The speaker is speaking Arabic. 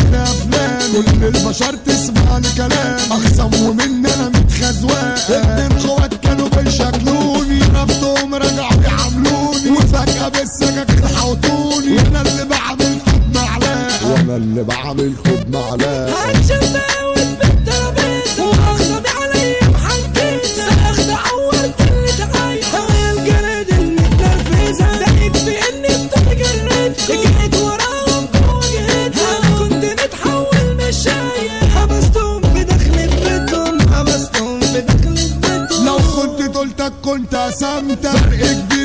احنا افلام، كل البشر تسمعني كلام، اخصم ومني انا متخزوان. اتنين خوات كانوا بيشكلوني، رفضهم رجعوا يعاملوني، وفجأة بالسكاكين حوطوني. وانا اللي بعمل خد معلقة، وانا اللي بعمل خد معلقة. هتشباوت بالترابيزة واخصمي عليا محنكيزة، اخدع عورت اللي تعايا الجراد المتنرفزة. دقيت في اني بتجرد، جيت وراهم جوا جهتها. انا كنت متحول مش شايف، حبستهم في دخلة بيتهم، حبستهم في دخلة بيتهم. لو كنت قلتك كنت قسمتك، فرق كبير